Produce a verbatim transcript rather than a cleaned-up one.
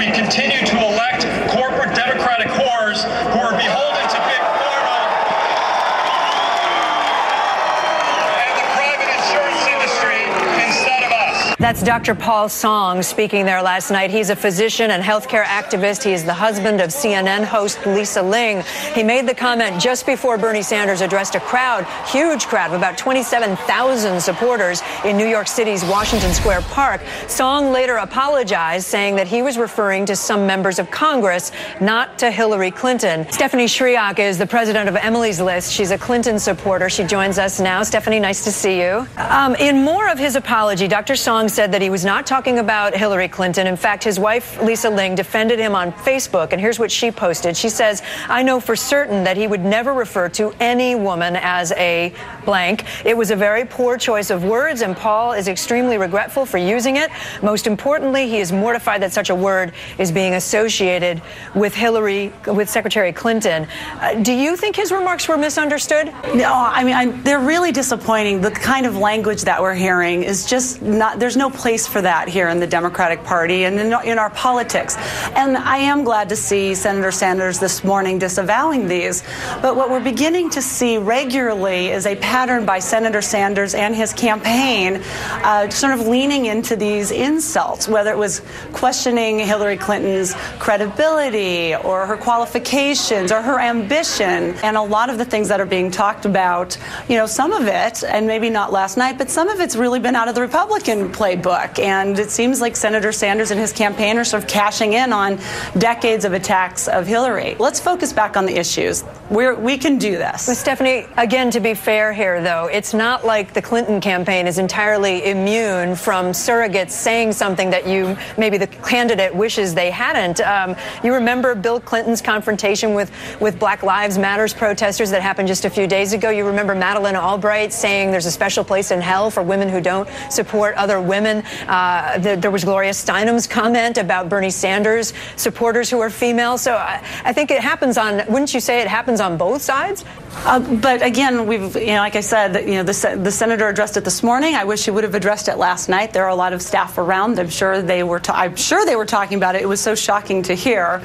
we continue to elect corporate Democratic whores who are beholden to big pharma and the private insurance industry instead of us. That's Doctor Paul Song speaking there last night. He's a physician and healthcare activist. He is the husband of C N N host Lisa Ling. He made the comment just before Bernie Sanders addressed a crowd, huge crowd of about twenty-seven thousand supporters in New York City's Washington Square Park. Song later apologized, saying that he was referring to some members of Congress, not to Hillary Clinton. Stephanie Shriak is the president of Emily's List. She's a Clinton supporter. She joins us now. Stephanie, nice to see you. Um, in more of his apology, Doctor Song said that he was not talking about Hillary Clinton. In fact, his wife, Lisa Ling, defended him on Facebook, and here's what she posted. She says, "I know for certain that he would never refer to any woman as a blank. It was a very poor choice of words, and Paul is extremely regretful for using it. Most importantly, he is mortified that such a word is being associated with Hillary, with Secretary Clinton." Uh, do you think his remarks were misunderstood? No, I mean, I'm, they're really disappointing. The kind of language that we're hearing is just not, there's no place for that here in the Democratic Party and in, in our politics. And I am glad to see Senator Sanders this morning disavowing these. But what we're beginning to see regularly is a pattern by Senator Sanders and his campaign uh, sort of leaning into these insults, whether it was questioning Hillary Clinton's credibility or her qualifications or her ambition. And a lot of the things that are being talked about, you know, some of it, and maybe not last night, but some of it's really been out of the Republican playbook. And it seems like Senator Sanders and his campaign are sort of cashing in on decades of attacks of Hillary. Let's focus back on the issues. We're, we can do this. But Stephanie, again, to be fair here, though, it's not like the Clinton campaign is entirely immune from surrogates saying something that you, maybe the candidate wishes they hadn't. Um, you remember Bill Clinton's confrontation with, with Black Lives Matters protesters that happened just a few days ago. You remember Madeleine Albright saying there's a special place in hell for women who don't support other women. Uh, the, there was Gloria Steinem's comment about Bernie Sanders supporters who are female. So I, I think it happens on, wouldn't you say it happens on both sides? Uh, but again, we've, you know, like I said, you know, the, the senator addressed it this morning. I wish he would have addressed it last night. There are a lot of staff around. I'm sure they were. Ta- I'm sure they were talking about it. It was so shocking to hear.